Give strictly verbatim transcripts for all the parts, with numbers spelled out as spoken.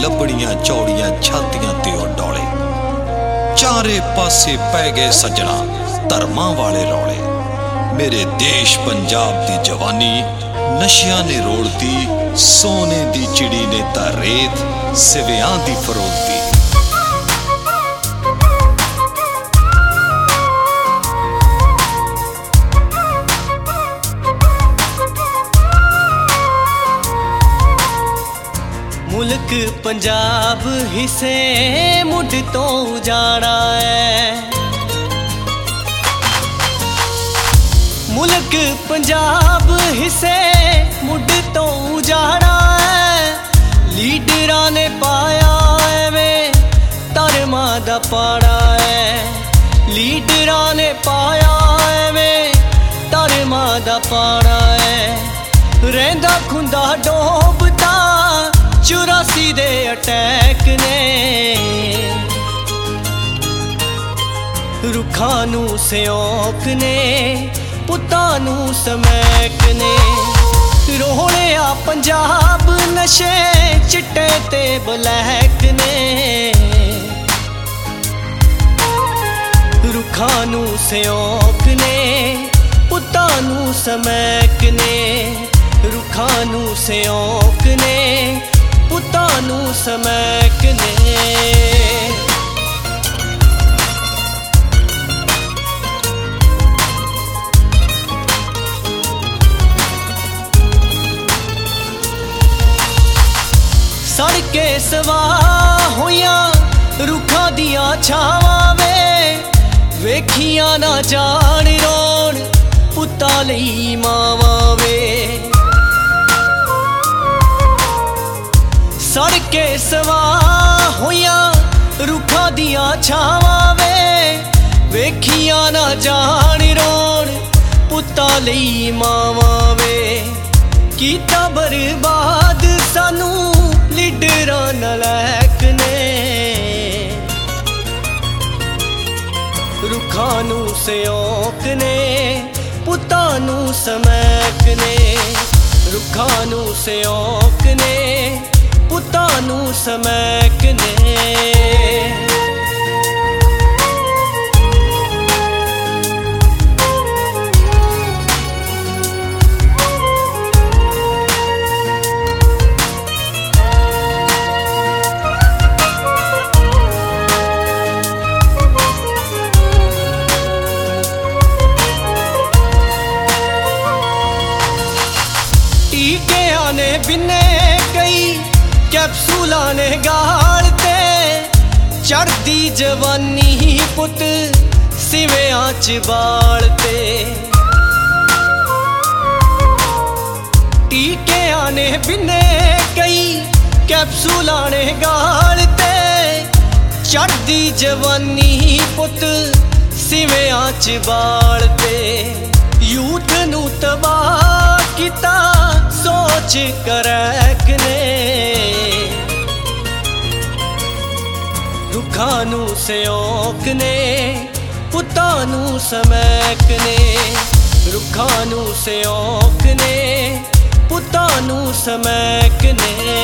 लबड़ियां चौड़ियां छातियां ते ओ डौले। चारे पासे पै गए सज्जणा धर्मां वाले रौले। मेरे देश पंजाब दी जवानी नशियां ने रोड़ती, सोने दी चिड़ी ने तां रेत सिवियां दी फरोलती। मुल्क पंजाब हिस्से मुढ़ तो उजाड़ा है। मुल्क पंजाब हिस्से मुढ़ तो उजाड़ा है। लीडरां ने पाया एवें धर्मां दा पाड़ा है। लीडरां ने पाया एवें धर्मां दा पाड़ा है। रहिंदा खुंदा डोबदा चौरासी दे अटैक ने। रुखां नूं सियोंक ने पुत्तां नूं समैक ने। रोहड़िया पंजाब नशे चिट्टे ते ब्लैक ने। रुखां नूं सियोंक ने पुत्तां नूं समैक ने। रुखां नूं सियोंक ने पुत्तां नूं समैक ने। सड़के सवा होइयां रुखां दियां छावां वे। वेखियां ना जान रोण पुत्तां लई मावां वे। सड़के सवा होइयां रुखां दियां छावां वे। वेखियां ना जान रोण पुत्तां लई मावां वे। कीता बर्बाद सानू लीडरां नालैक ने। रुखां नूं सियोंक ने पुत्तां नूं समैक ने। रुखां नूं सियोंक ने पुत्तां नूं समैक ने। टीकियां ने बिन्ने कई कैप्सूलां ने गालते। चढ़दी जवानी पुत सिवियां च बालते। टीकियां ने बिन्ने कई कैप्सूलां ने गालते। चढ़दी जवानी पुत सिवियां च बालते। यूथ नूं तबाह कीता सोच करैक ने। रुखां नूं सियोंक ने पुत्तां नूं समैक ने। रुखां नूं सियोंक ने पुत्तां नूं समैक ने।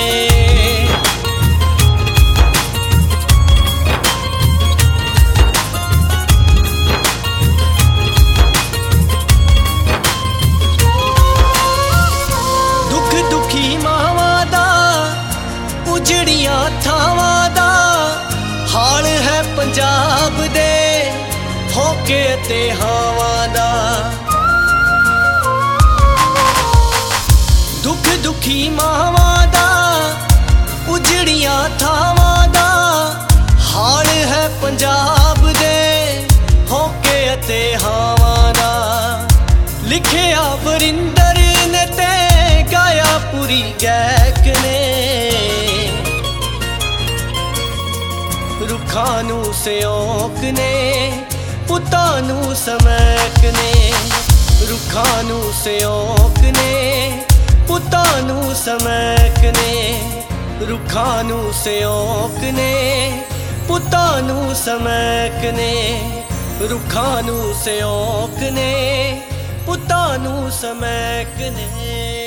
उजड़ियां थावां दा हाल है पंजाब दे होके ते हावां दा। दुख दुखी मावां दा उजड़ियां थावां दा हाल है पंजाब दे होके ते हावां दा। लिखिया वरिंदर ने ते गाया पूरी गैक ने। रुखां नूं सियोंक ने पुत्तां नूं समैक ने। रुखां नूं सियोंक ने पुत्तां नूं समैक ने। रुखां नूं सियोंक ने पुत्तां नूं समैक ने। रुखां नूं सियोंक ने पुत्तां नूं समैक ने।